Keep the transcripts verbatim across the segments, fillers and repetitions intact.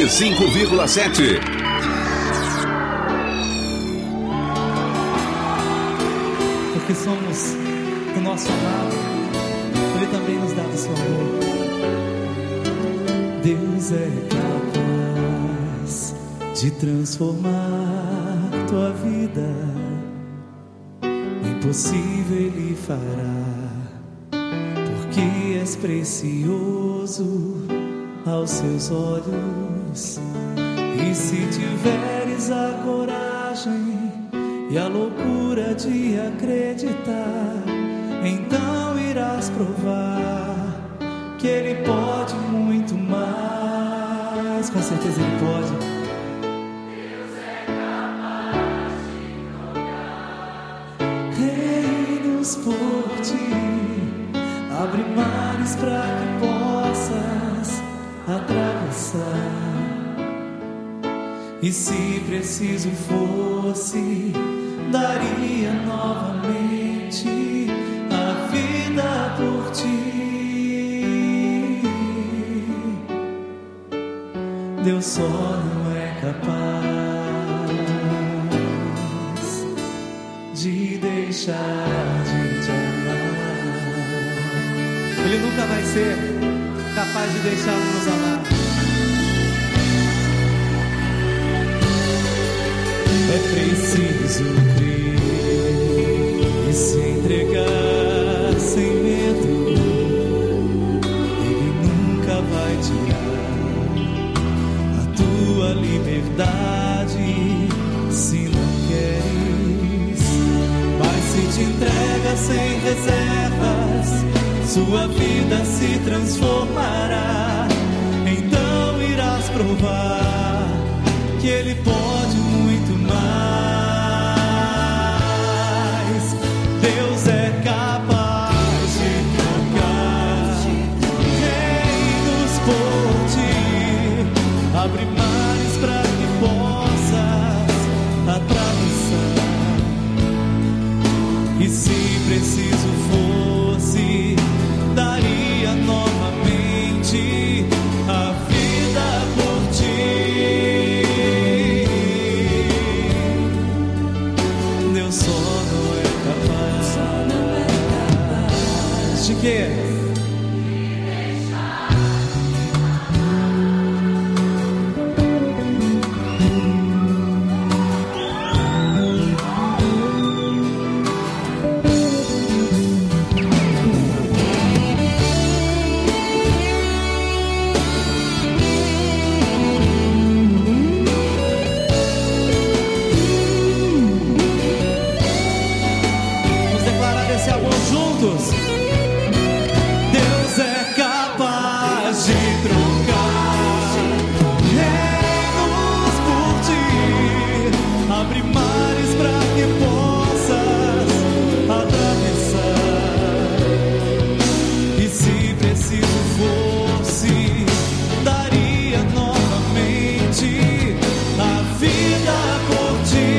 e cinco vírgula sete. Porque somos do nosso amado, Ele também nos dá do seu amor. Deus é capaz de transformar tua vida, o impossível Ele fará, porque és precioso aos seus olhos. E se tiveres a coragem e a loucura de acreditar, então irás provar que Ele pode muito mais. Com certeza Ele pode. Deus é capaz de trocar reinos por ti, abre mares para que possas atravessar. E se preciso fosse, daria novamente a vida por ti. Deus só não é capaz de deixar de te amar. Ele nunca vai ser capaz de deixar de nos amar. É preciso crer e se entregar sem medo. Ele nunca vai tirar a tua liberdade se não queres. Mas se te entrega sem reservas, sua vida se transformará. Então irás provar que Ele pode muito mais. Deus é capaz de trocar reinos por ti, abre mares para que possas atravessar. E se preciso fosse, daria novamente a vida por ti. Deus só não é capaz de quê? Deus é capaz de trocar reinos por ti, abre mares para que possas atravessar. E se preciso fosse, daria novamente a vida por ti.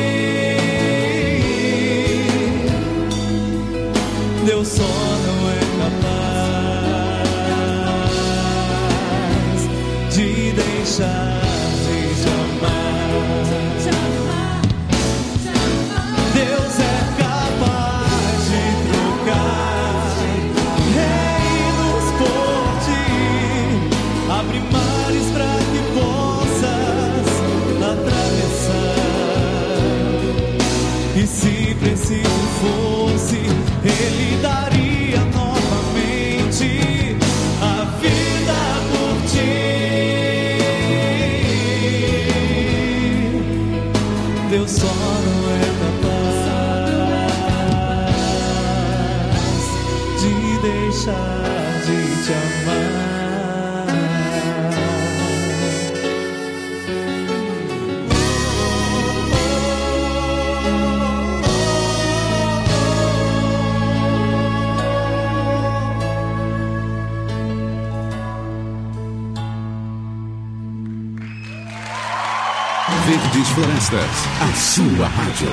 Deus só não é capaz de deixar de te amar. Deus é capaz de trocar reinos por ti, abre mares para que possas atravessar. E se preciso fosse, Ele daria novamente a vida por ti. Deus só não é capaz de deixar de te amar. Verdes Florestas, a sua rádio.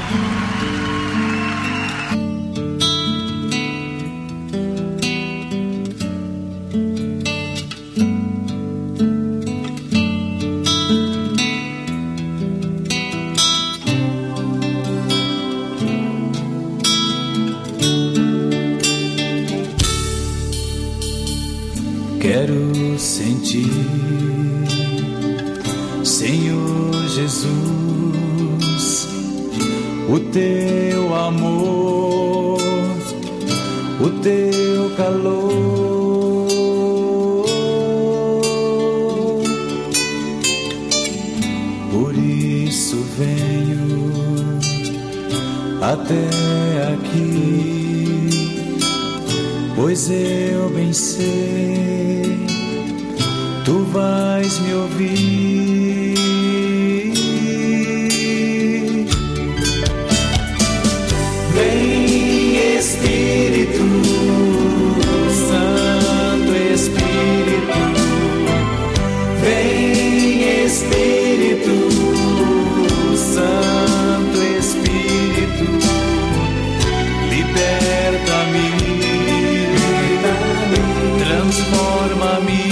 o teu amor, o teu calor. Por isso venho até aqui, pois eu bem sei, tu vais me ouvir. Vem Espírito Santo, Espírito, vem Espírito Santo, Espírito, liberta-me, transforma-me.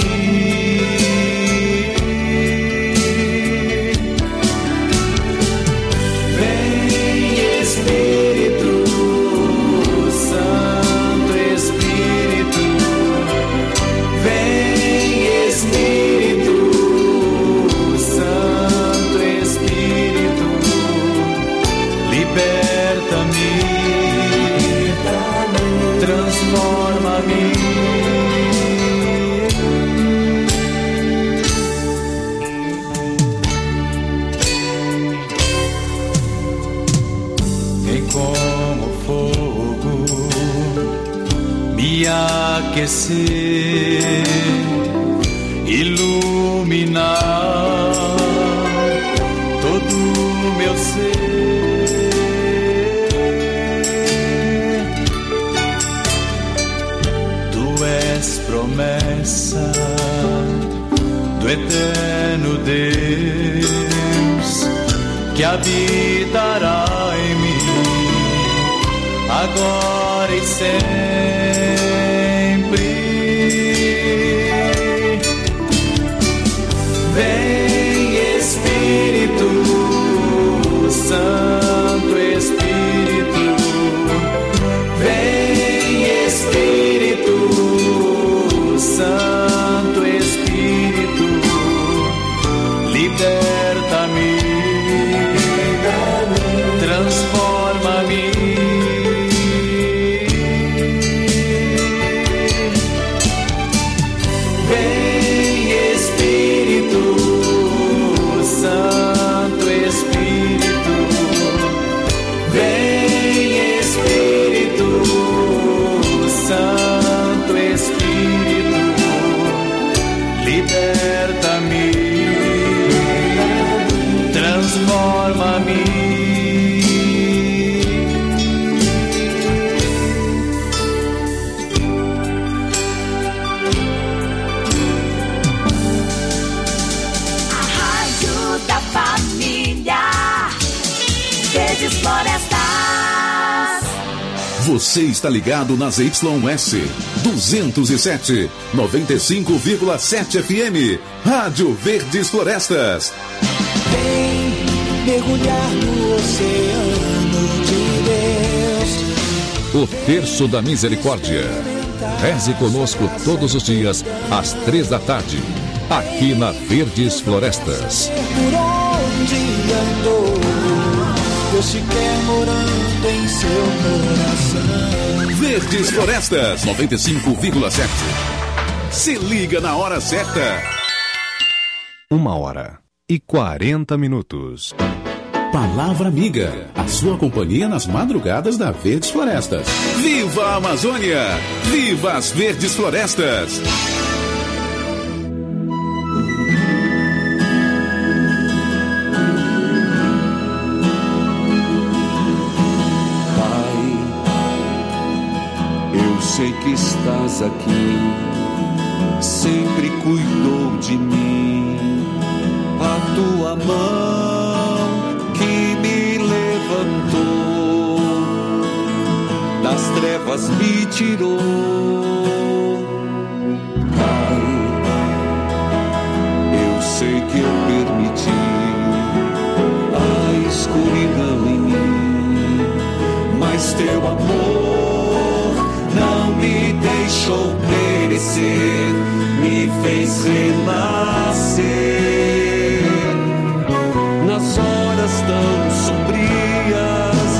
Aquecer, iluminar todo o meu ser. Tu és promessa do eterno Deus que habitará em mim agora e sempre. Vem Espírito Santo, Espírito, vem Espírito Santo, Espírito, liberta-me, transforma-me. Você está ligado nas Y S duzentos e sete, noventa e cinco vírgula sete F M, Rádio Verdes Florestas. Vem mergulhar no oceano de Deus. O Terço da Misericórdia. Reze conosco todos os dias, às três da tarde, aqui na Verdes Florestas. Por onde andou, Deus te quer morando em seu coração. Verdes Florestas, noventa e cinco vírgula sete. Se liga na hora certa. Uma hora e quarenta minutos. Palavra Amiga, a sua companhia nas madrugadas da Verdes Florestas. Viva a Amazônia! Viva as Verdes Florestas! Sei que estás aqui, sempre cuidou de mim. A tua mão que me levantou, das trevas me tirou. Pai, eu sei que eu permiti a escuridão em mim, mas teu amor não me deixou perecer, me fez renascer. Nas horas tão sombrias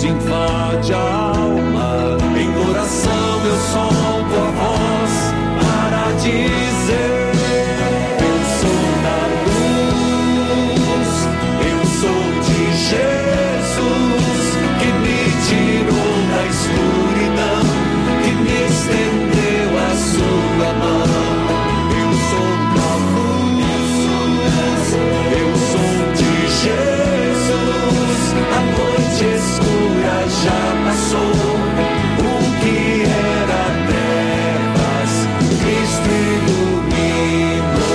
invade a alma. Em oração eu solto a voz para dizer: eu sou da luz, eu sou de Jesus, que me tirou da escuridão, que me estendeu a sua mão. Eu sou da luz, eu sou de Jesus, a noite escura já passou. O que era trevas, Cristo iluminou.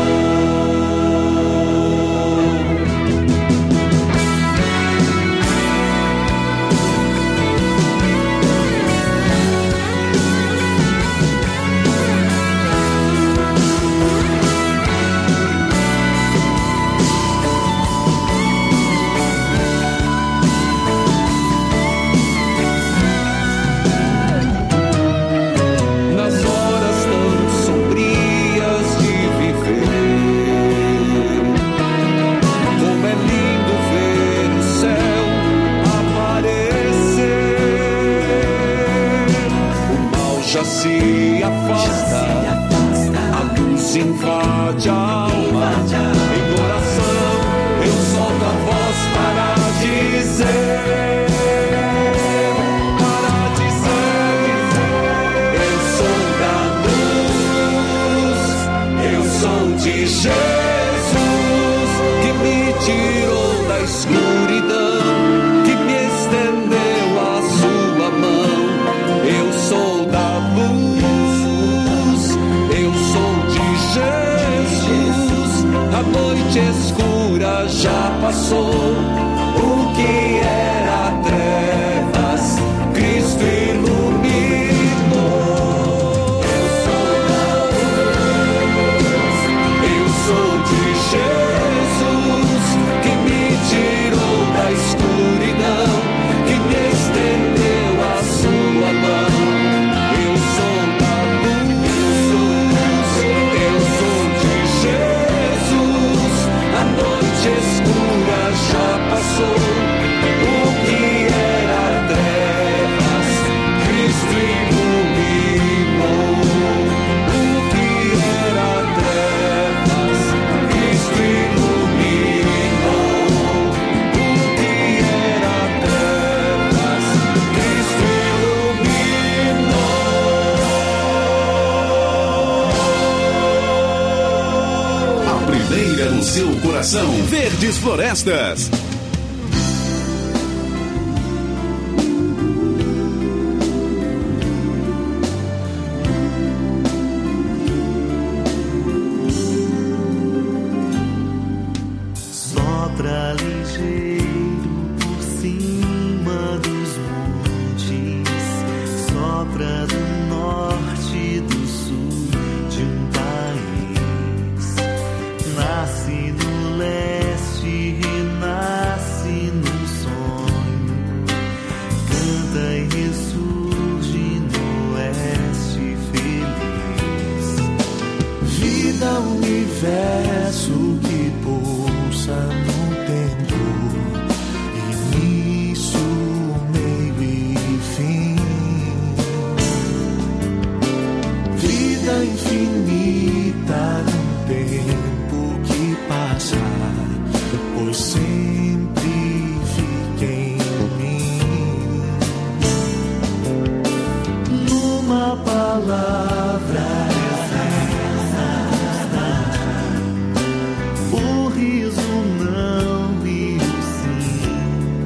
Nas horas tão sombrias de viver, como é lindo ver o céu aparecer. O mal já se afasta, a luz invade a alma. Em oração eu solto a voz para dizer, para dizer: eu sou da luz, eu sou de Jesus, que me tirou da escuridão, que me estendeu a sua mão. Eu sou da luz, eu sou de Jesus, a noite escura já passou. O que era trevas, Cristo iluminou. Eu sou da luz, eu sou de Jesus, que me tirou da escuridão, que me estendeu a sua mão. Eu sou da luz, eu sou de Jesus, a noite escura já passou. O que era trevas, Cristo iluminou. O que era trevas, Cristo iluminou. O que era trevas, Cristo iluminou. A primeira no seu coração. Verdes Florestas. Sopra ligeiro por cima dos montes, sopra do norte e do sul de um país. Nasce no leste, renasce num sonho, canta e ressurge no oeste feliz. Vida, universo que pulsa no tempo, início, meio e fim. Vida infinita num tempo que passa, pois sempre fica em mim. Numa palavra o riso não e o sim,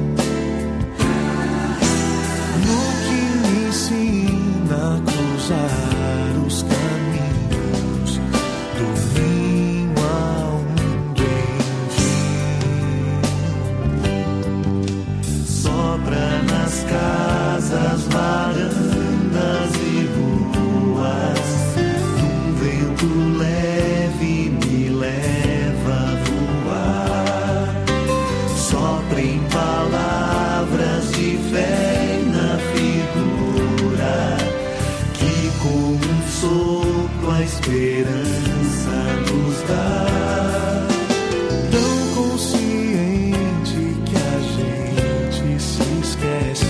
no que me ensina a cruzar os caminhos do ninho ao mundo, enfim. Sopra nas casas, varandas e ruas, num vento leve me leva a voar. Sopra em palavras de fé e na figura, que com um sopro a esperança nos dá. Tão consciente que a gente se esquece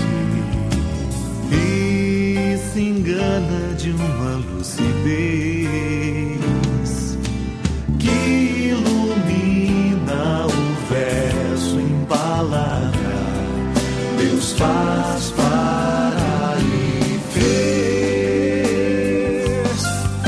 Deus faz para e fez.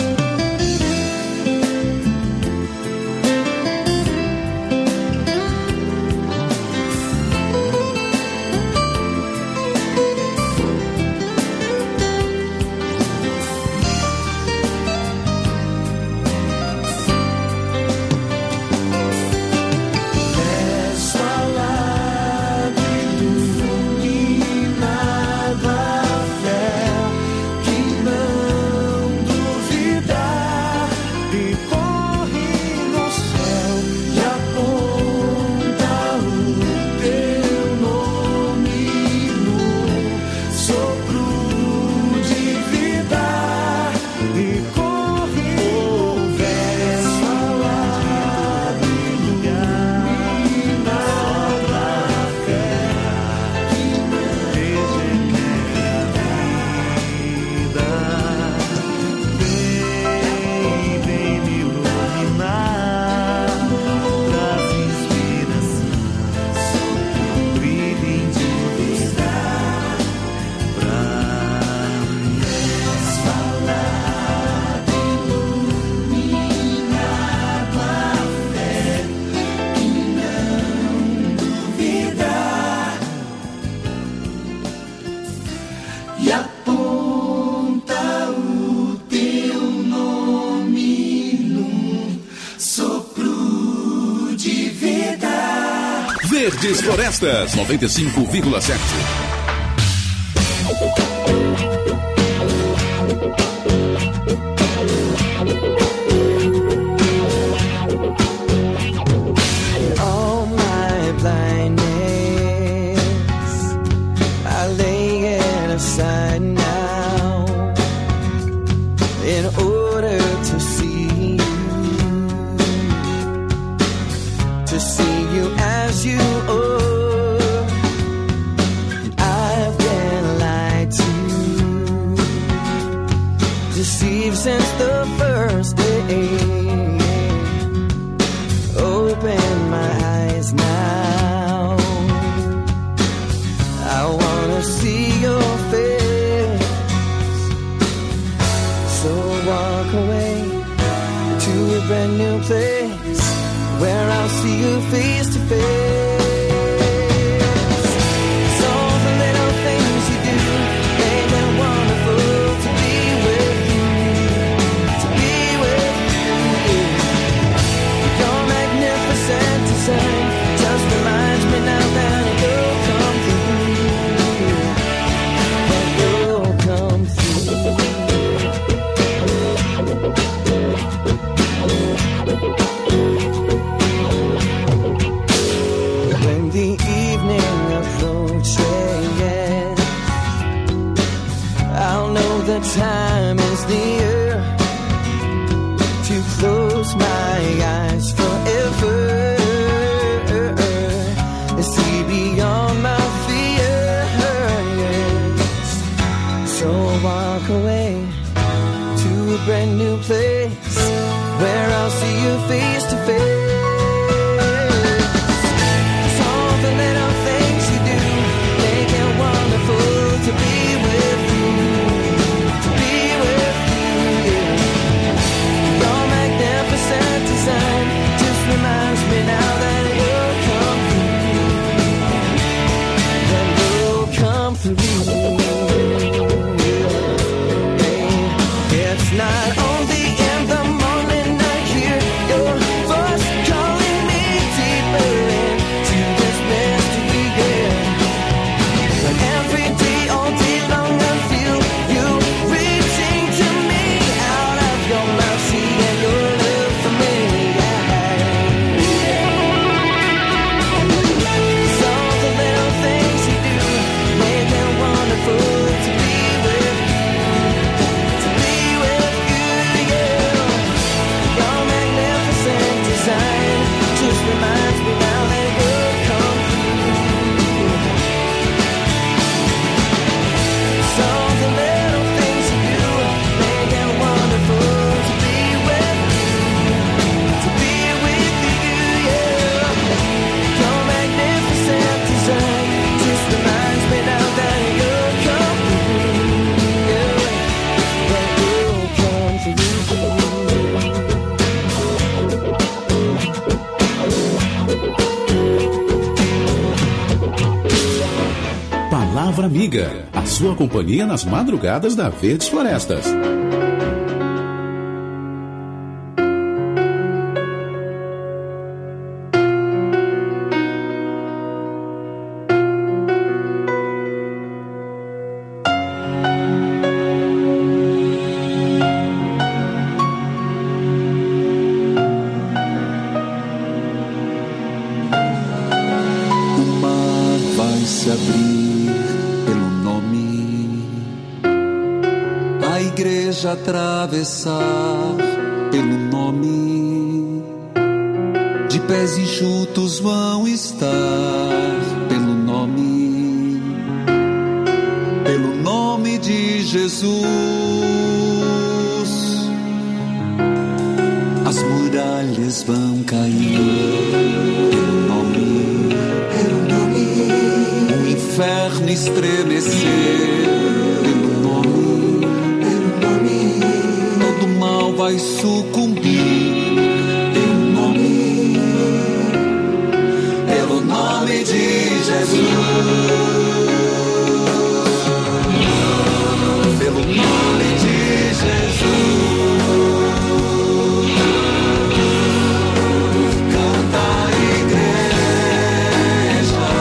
Verdes Florestas, noventa e cinco vírgula sete. All my blindness, I lay it aside now, in order to see you, to see you as you are. I've been lied to, deceived since the first day. Open my eyes now, I wanna see your face. So walk away to a brand new place where I'll see you face to face. All the little things you do make it wonderful to be with you, to be with you. Your magnificent design just reminds me now that it will come through, that will come through. Palavra Amiga, a sua companhia nas madrugadas da Verdes Florestas. Atravessar pelo nome, de pés enxutos vão estar pelo nome, pelo nome de Jesus. As muralhas vão cair pelo nome, pelo nome, o inferno estremecer pelo nome. Todo mal vai sucumbir pelo nome, pelo nome de Jesus, pelo nome de Jesus. Canta a igreja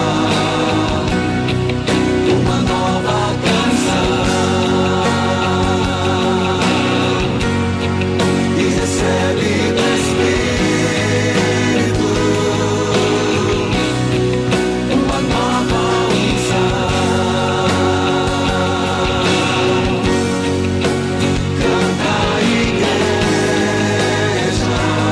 uma nova canção. Recebe do Espírito uma nova unção. Canta a igreja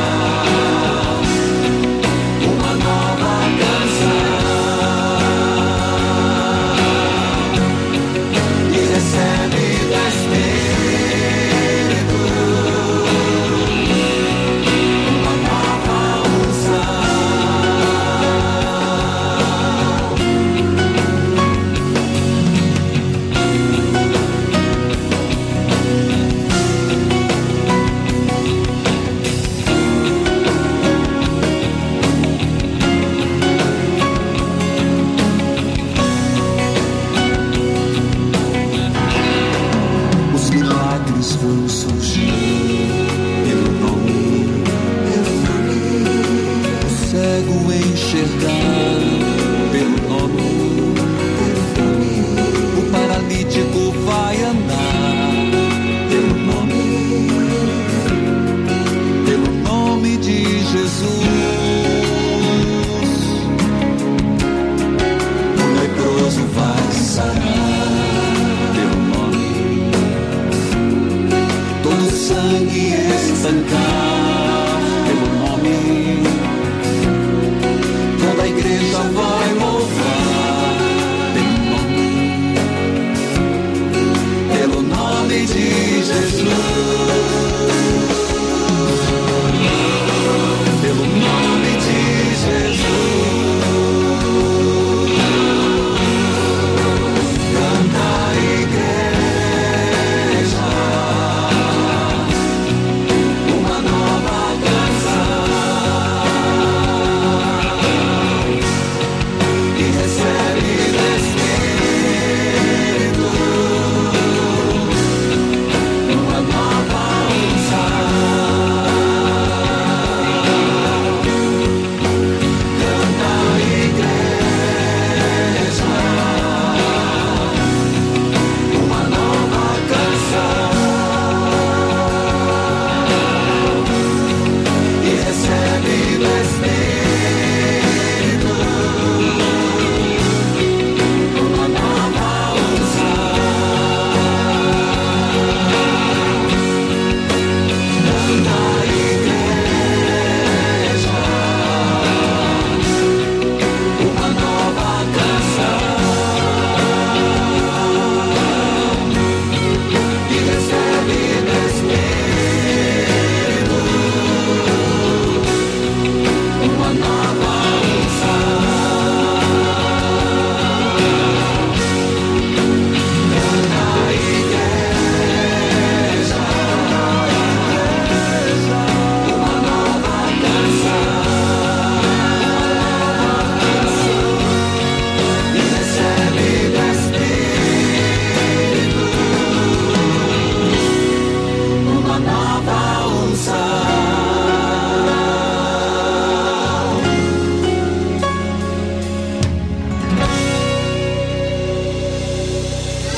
uma nova canção e recebe do Espírito. Vão surgir pelo nome, pelo nome. O cego enxergar pelo nome, pelo nome. O paralítico vai andar pelo nome, pelo nome de Jesus. O leproso vai sarar pelo nome. Sangue estancar pelo nome, toda a igreja vai louvar pelo nome, pelo nome de Jesus, pelo nome de Jesus. Canta a igreja uma nova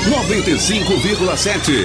noventa e cinco vírgula sete.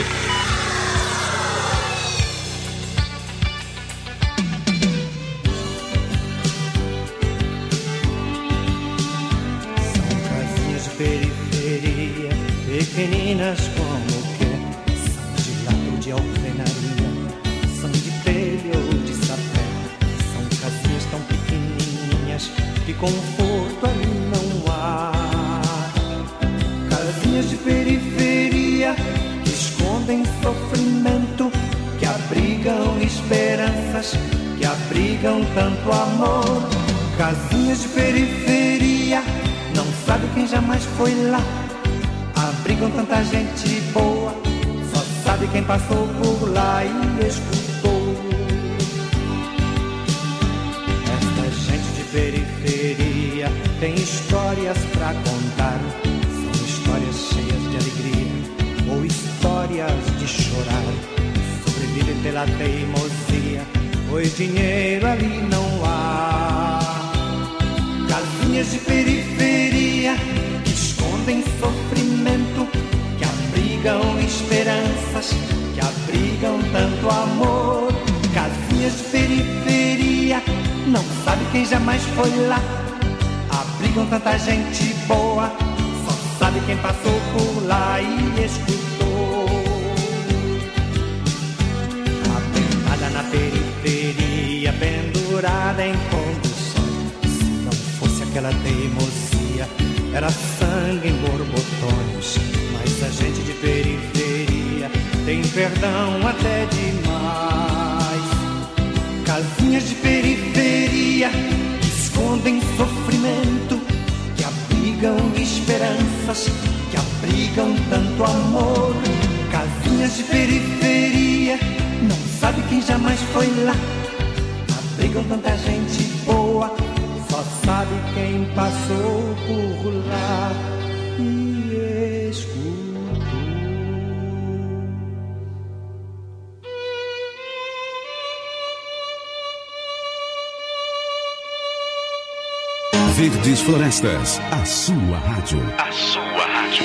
Periferia, pequeninas como que são de lata ou de alvenaria, são de telha ou de sapé, são casinhas tão pequenininhas que conforto ali não há. Casinhas de periferia que escondem sofrimento, que abrigam esperanças, que abrigam tanto amor. Casinhas de periferia, não sabe quem jamais foi lá, abrigam tanta gente boa, só sabe quem passou por lá e escutou. Esta gente de periferia tem histórias pra contar, são histórias cheias de alegria ou histórias de chorar. Sobrevivem pela teimosia, pois dinheiro ali não há. Casinhas de periferia que escondem sofrimento, que abrigam esperanças, que abrigam tanto amor. Casinhas de periferia, não sabe quem jamais foi lá, abrigam tanta gente boa, só sabe quem passou por lá e escutou. Apertada na periferia, pendurada em condução, aquela teimosia era sangue em borbotões, mas a gente de periferia tem perdão até demais. Casinhas de periferia que escondem sofrimento, que abrigam esperanças, que abrigam tanto amor. Casinhas de periferia, não sabe quem jamais foi lá, abrigam tanta gente boa, só sabe quem passou por lá e escutou. Verdes Florestas, a sua rádio. A sua rádio.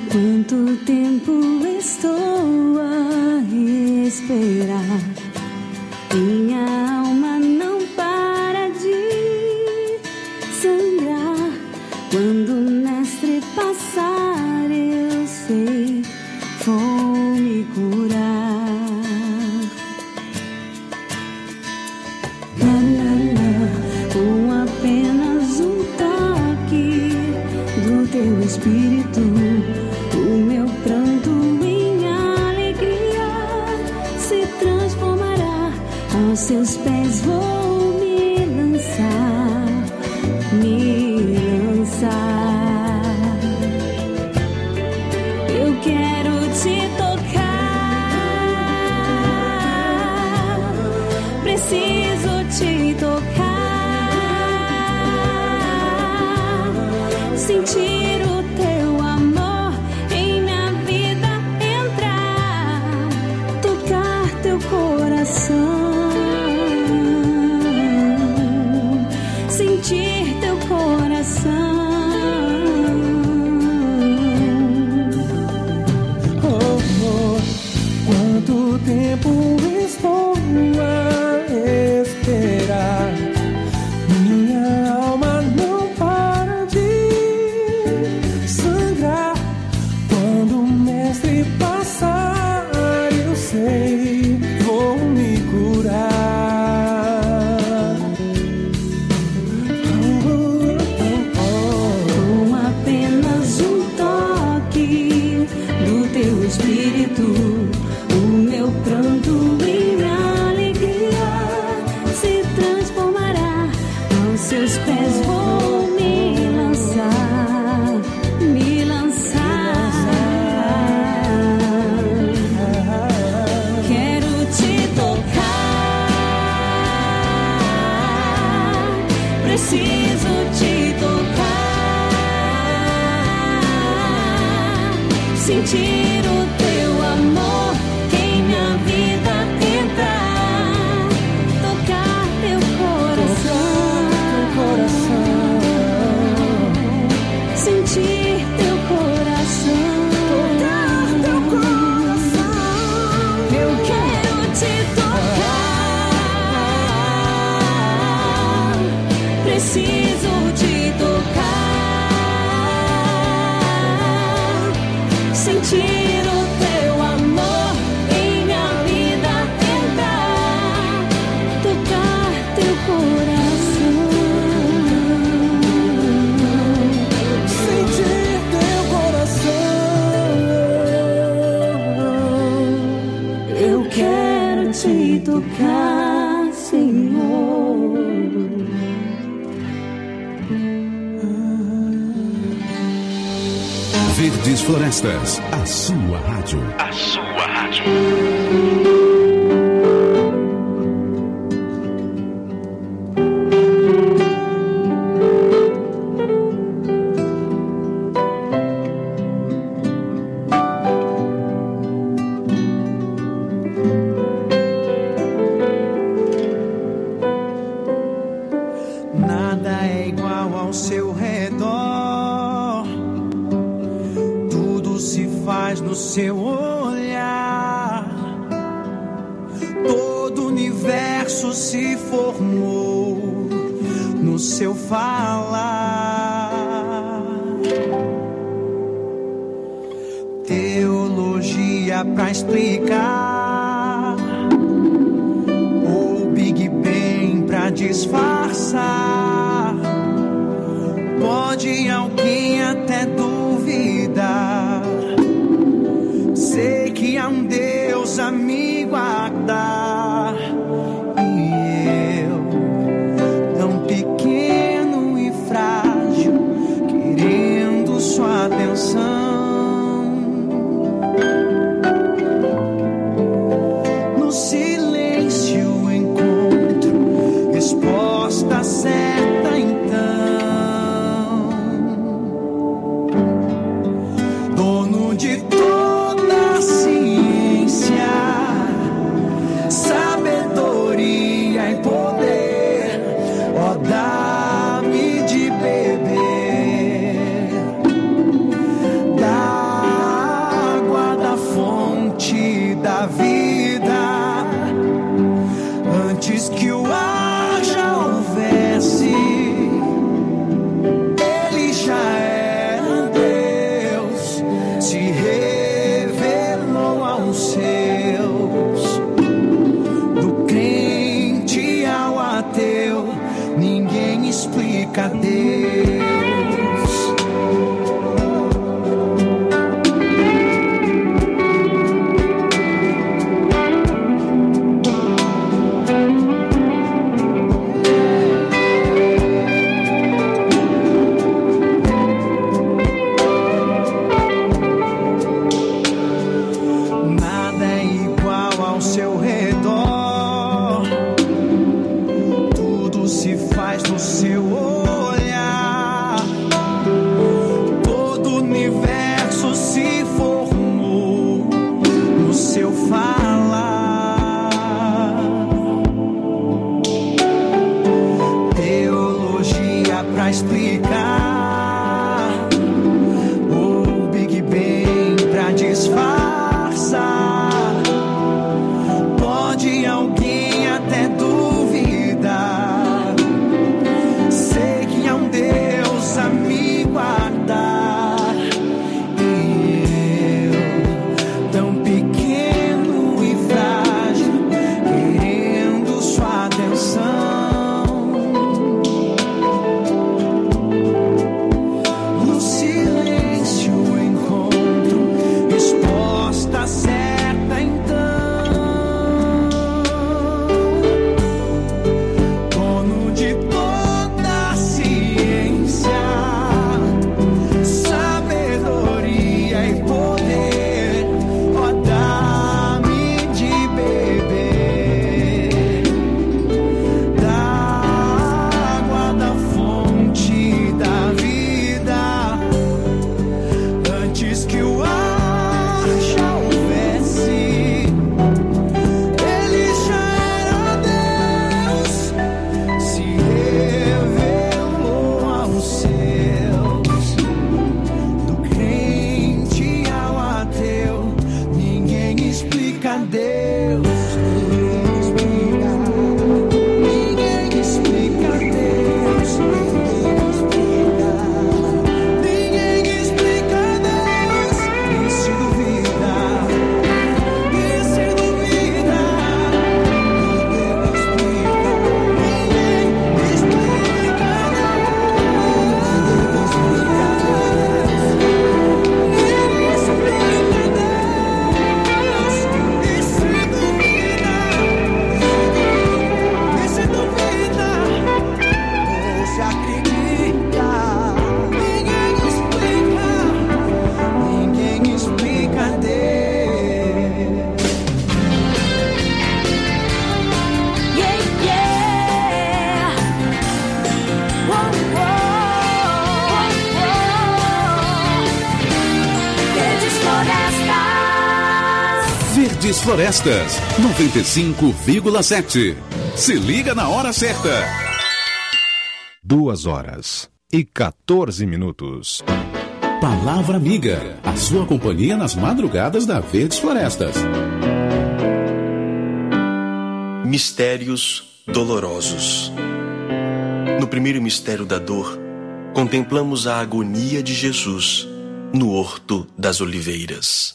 Quanto tempo estou a esperar? Minha alma não para de sangrar. Quando o mestre passar, eu sei, vou me curar. Lá, lá, lá, com apenas um toque do teu espírito, o meu pranto em alegria se transformará. Aos seus pés vou me lançar, me lançar. Eu quero te tocar, preciso te tocar, sentir o teu amor em minha vida entrar, tocar teu coração, sentir teu coração. Oh, oh, quanto tempo estou a esperar? Minha alma não para de sangrar. Quando o mestre passar, eu sei, vou me curar. Oh, oh, oh. Com apenas um toque do teu espírito, o meu pranto em alegria se transformará. Aos seus pés vou me lançar, me lançar. Quero te tocar, preciso te tocar, sentir o teu amor em minha vida entrar, tocar teu coração, sentir teu coração, tocar teu coração. Eu quero te tocar, preciso te tocar, sentir o teu amor em minha vida entrar, tocar teu coração, Sentir teu coração. eu quero te tocar, Senhor. Verdes Florestas, a sua rádio. A sua rádio. Nada é igual ao seu redor, tudo se faz no seu olhar, todo o universo se formou no seu falar. Teologia pra explicar, ou Big Bang pra disfarçar. Pode alguém até duvidar, sei que há um Deus a me guardar. E eu, tão pequeno e frágil, querendo sua atenção. No silêncio encontro resposta certa em Deus. Ninguém explica, ninguém explica Deus. Ninguém explica, ninguém explica Deus. E se duvida, e se duvida, ninguém explica, ninguém explica Deus. Ninguém explica Deus. Ninguém explica Deus. E se duvida, e se duvida, ou se acredita, ninguém explica, ninguém explica Deus. Yeah, yeah. Whoa, whoa, whoa. Verdes Florestas. Verdes Florestas, noventa e cinco vírgula sete. Se liga na hora certa. Duas horas e quatorze minutos. Palavra Amiga, a sua companhia nas madrugadas da Verdes Florestas. Mistérios dolorosos. No primeiro mistério da dor, contemplamos a agonia de Jesus no Horto das Oliveiras.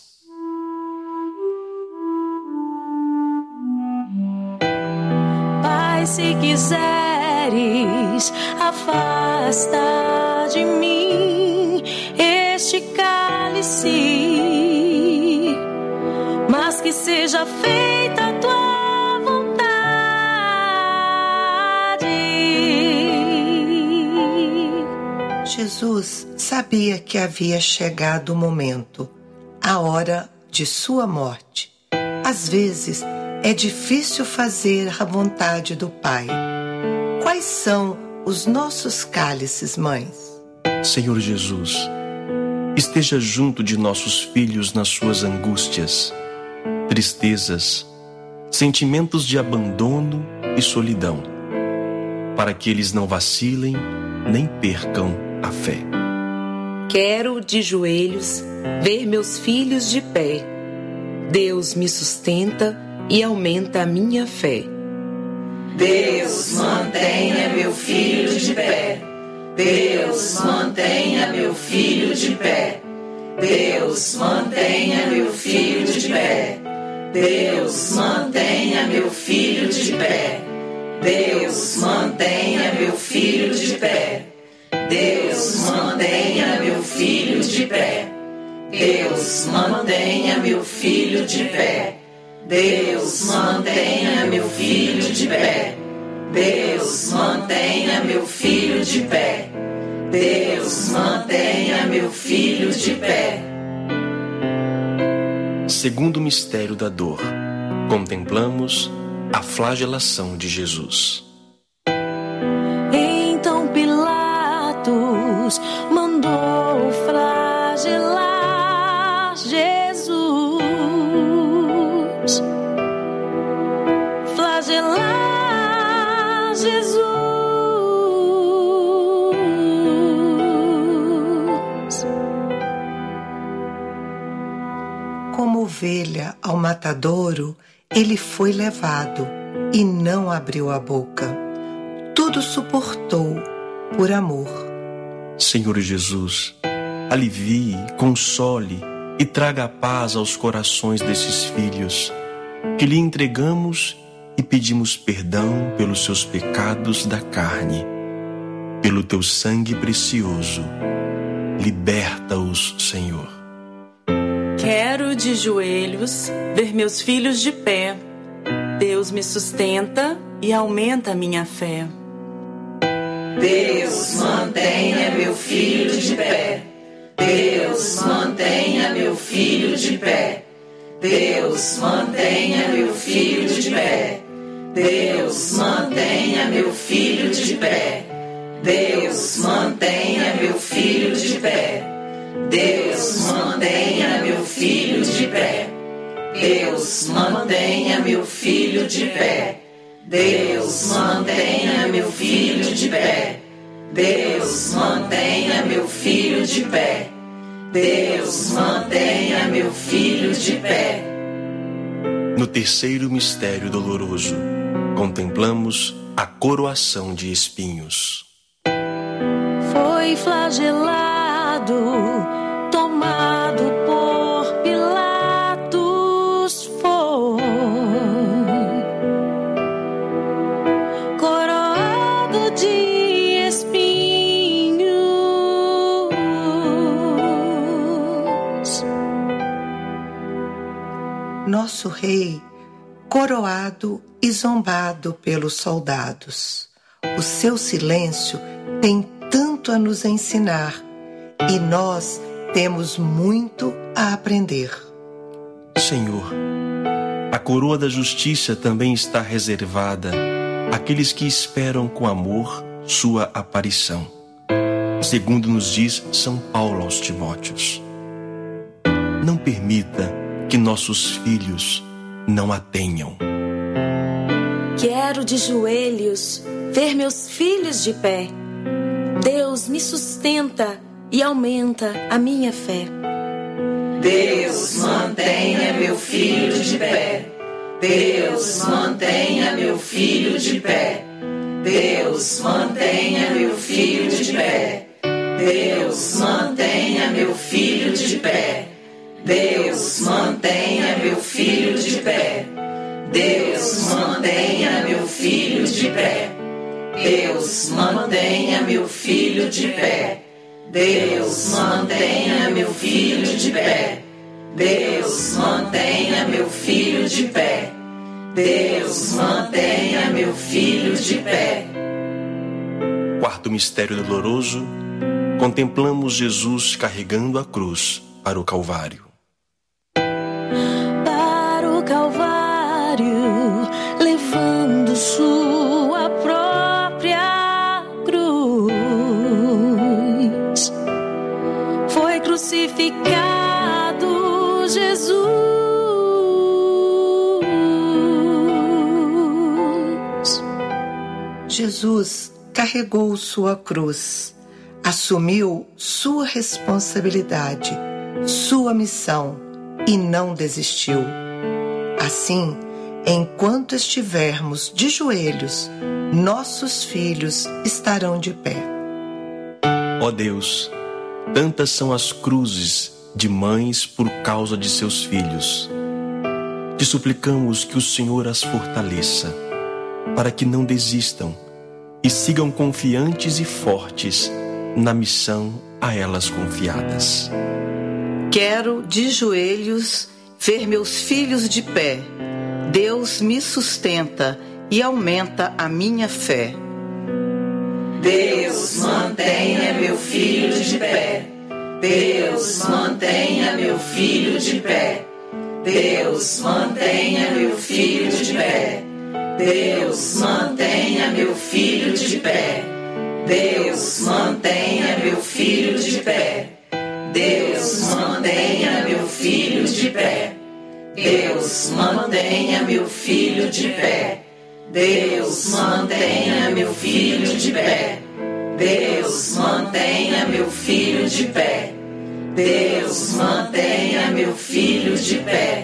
Pai, se quiseres, afasta de mim este cálice, mas que seja feita a tua vontade. Jesus sabia que havia chegado o momento, a hora de sua morte. Às vezes, é difícil fazer a vontade do Pai. Quais são os nossos cálices, mães? Senhor Jesus, esteja junto de nossos filhos nas suas angústias, tristezas, sentimentos de abandono e solidão, para que eles não vacilem nem percam a fé. Quero, de joelhos, ver meus filhos de pé. Deus me sustenta e aumenta a minha fé. Deus, mantenha meu filho de pé. Deus, mantenha meu filho de pé. Deus, mantenha meu filho de pé. Deus, mantenha meu filho de pé. Deus, mantenha meu filho de pé. Deus, mantenha meu filho de pé. Deus, mantenha meu filho de pé. Deus, mantenha meu filho de pé. Deus, mantenha meu filho de pé. Deus, mantenha meu filho de pé. Segundo mistério da dor, contemplamos a flagelação de Jesus. Então Pilatos mandou flagelar Jesus. Flagelar Jesus. Como ovelha ao matadouro, ele foi levado e não abriu a boca. Tudo suportou por amor. Senhor Jesus, alivie, console e traga a paz aos corações desses filhos que lhe entregamos e pedimos perdão pelos seus pecados da carne. Pelo teu sangue precioso, liberta-os, Senhor. Quero, de joelhos, ver meus filhos de pé. Deus me sustenta e aumenta a minha fé. Deus, mantenha meu filho de pé. Deus, mantenha meu filho de pé. Deus, mantenha meu filho de pé. Deus, mantenha meu filho de pé. Deus, mantenha meu filho de pé. Deus, mantenha meu filho de pé. Deus, mantenha meu filho de pé. Deus, mantenha meu filho de pé. Deus, mantenha meu filho de pé. Deus, mantenha meu filho de pé. No terceiro mistério doloroso, contemplamos a coroação de espinhos. Foi flagelado, tomado por Pilatos, foi coroado de espinhos. Nosso rei, coroado e zombado pelos soldados. O seu silêncio tem tanto a nos ensinar e nós temos muito a aprender. Senhor, a coroa da justiça também está reservada àqueles que esperam com amor sua aparição, segundo nos diz São Paulo aos Timóteos. Não permita que nossos filhos não a tenham. Quero de joelhos ver meus filhos de pé. Deus me sustenta e aumenta a minha fé. Deus, mantenha meu filho de pé. Deus, mantenha meu filho de pé. Deus, mantenha meu filho de pé. Deus, mantenha meu filho de pé. Deus, mantenha meu filho de pé. Deus, mantenha meu filho de pé. Deus, mantenha meu filho de pé. Deus, mantenha meu filho de pé. Deus, mantenha meu filho de pé. Deus, mantenha meu filho de pé. Quarto mistério doloroso, contemplamos Jesus carregando a cruz para o Calvário. Para o Calvário, levando sua própria cruz, foi crucificado Jesus. Jesus carregou sua cruz, assumiu sua responsabilidade, sua missão e não desistiu. Assim, enquanto estivermos de joelhos, nossos filhos estarão de pé. Ó Deus, tantas são as cruzes de mães por causa de seus filhos. Te suplicamos que o Senhor as fortaleça, para que não desistam e sigam confiantes e fortes na missão a elas confiadas. Quero de joelhos ver meus filhos de pé. Deus me sustenta e aumenta a minha fé. Deus, mantenha meu filho de pé. Deus, mantenha meu filho de pé. Deus, mantenha meu filho de pé. Deus, mantenha meu filho de pé. Deus, mantenha meu filho de pé. Deus, mantenha meu filho de pé. Deus, mantenha meu filho de pé. Deus, mantenha meu filho de pé. Deus, mantenha meu filho de pé. Deus, mantenha meu filho de pé.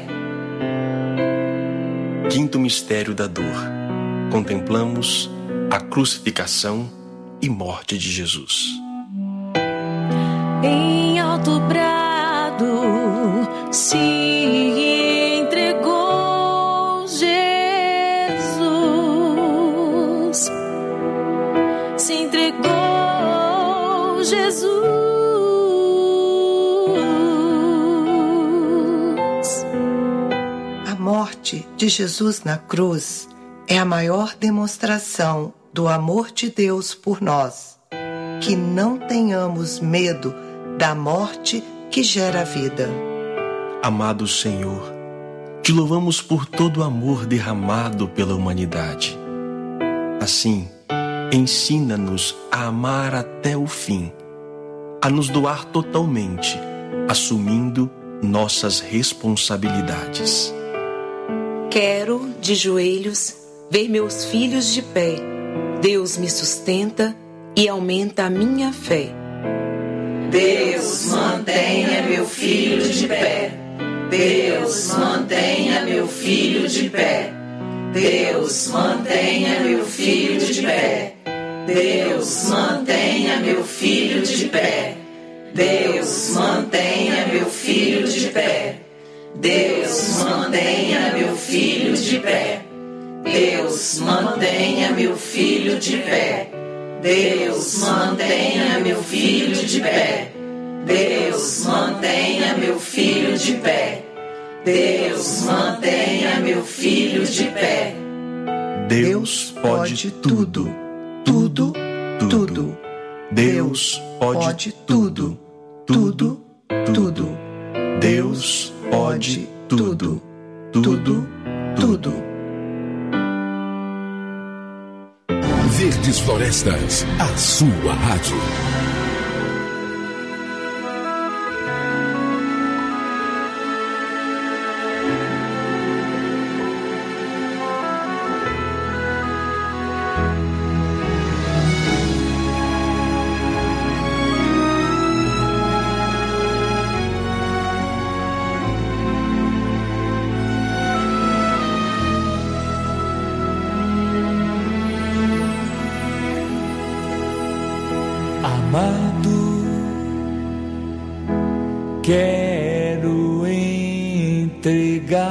Quinto mistério da dor. Contemplamos a crucificação e morte de Jesus. Em alto brado se entregou Jesus. Se entregou Jesus. A morte de Jesus na cruz é a maior demonstração do amor de Deus por nós. Que não tenhamos medo da morte que gera a vida. Amado Senhor, te louvamos por todo o amor derramado pela humanidade. Assim, ensina-nos a amar até o fim, a nos doar totalmente, assumindo nossas responsabilidades. Quero, de joelhos, ver meus filhos de pé. Deus me sustenta e aumenta a minha fé. Deus, mantenha meu filho de pé. Deus, mantenha meu filho de pé. Deus, mantenha meu filho de pé. Deus, mantenha meu filho de pé. Deus, mantenha meu filho de pé. Deus, mantenha meu filho de pé. Deus, mantenha meu filho de pé. Deus, mantenha meu filho de pé. Deus, mantenha meu filho de pé. Deus, mantenha meu filho de pé. Deus pode tudo, tudo, tudo. Deus pode tudo, tudo, tudo. Deus pode tudo, tudo, tudo. Verdes Florestas, a sua rádio. Quero entregar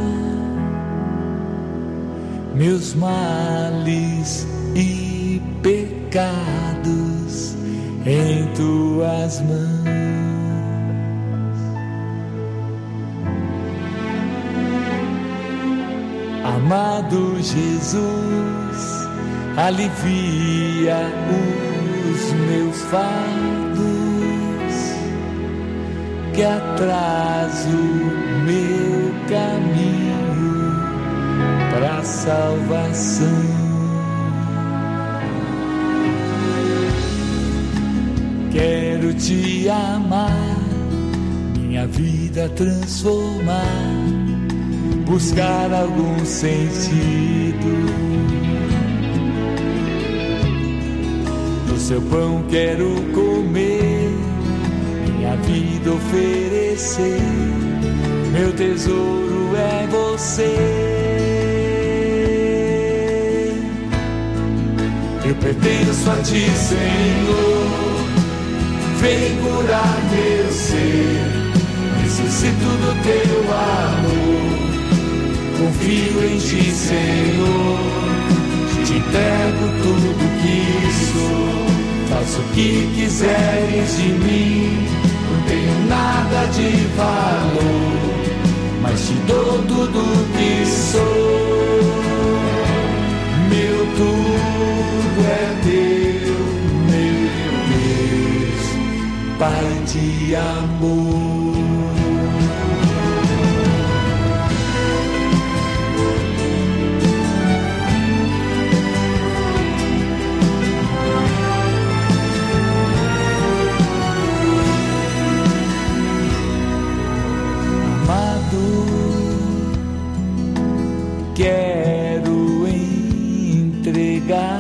meus males e pecados em tuas mãos. Amado Jesus, alivia os meus fardos que atraso meu caminho para salvação. Quero te amar, minha vida transformar, buscar algum sentido. Do seu pão quero comer, minha vida oferecer, meu tesouro é você. Eu pertenço a ti, Senhor, vem curar meu ser, necessito do teu amor, confio em ti, Senhor, te entrego tudo que sou, faço o que quiseres de mim. Não tenho nada de valor, mas te dou tudo que sou. Meu tudo é teu, meu Deus, Pai de amor. Quero entregar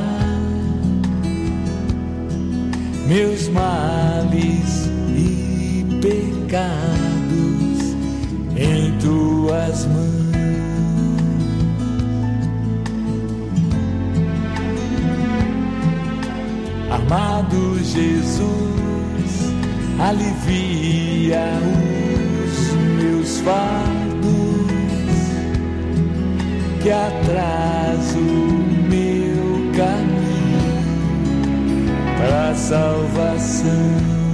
meus males e pecados em tuas mãos. Amado Jesus, alivia os meus fardos que atraso meu caminho para a salvação.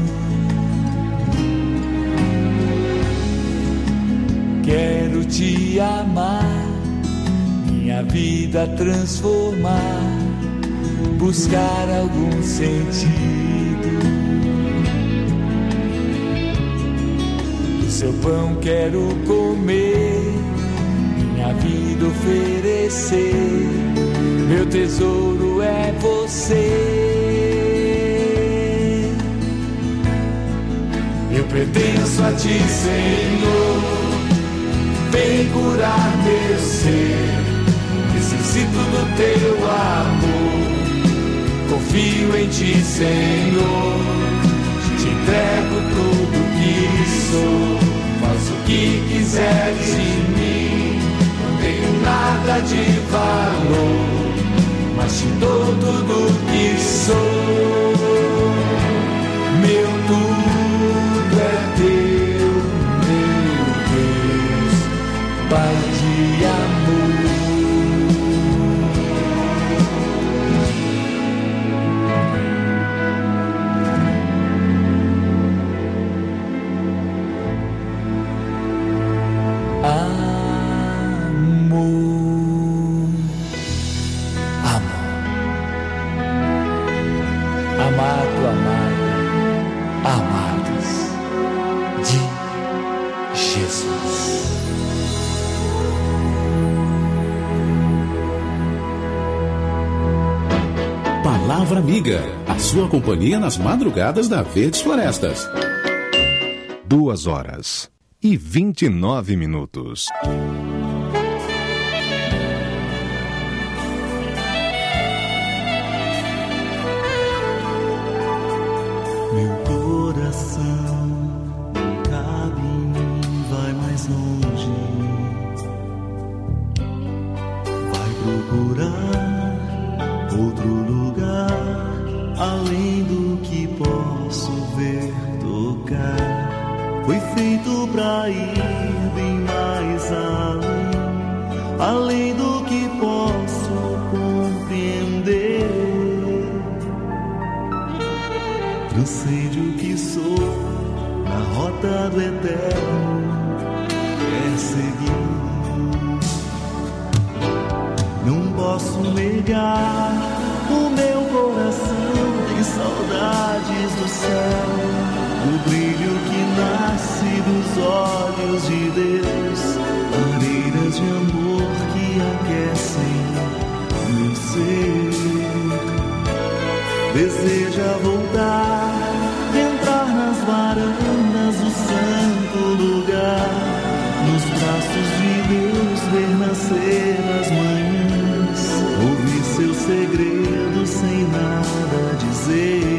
Quero te amar, minha vida transformar, buscar algum sentido. Do seu pão quero comer, minha vida oferecer, meu tesouro é você. Eu pertenço a ti, Senhor, vem curar meu ser, necessito do teu amor, confio em ti, Senhor, te entrego tudo que sou, faço o que quiser Palavra Amiga, a sua companhia nas madrugadas da Verdes Florestas. Duas horas e vinte e nove minutos. Meu coração não cabe em mim, vai mais longe. Vai procurar outro lugar, além do que posso ver, tocar. Foi feito pra ir bem mais além, além do que posso compreender. Transcende o que sou na rota do eterno, quer seguir. Não posso negar, o meu coração tem saudades do céu, do brilho que nasce dos olhos de Deus, lareiras de amor que aquecem meu ser. Deseja voltar, entrar nas varandas do santo lugar, nos braços de Deus ver nascer as manhãs, ouvir seus segredos sem nada dizer.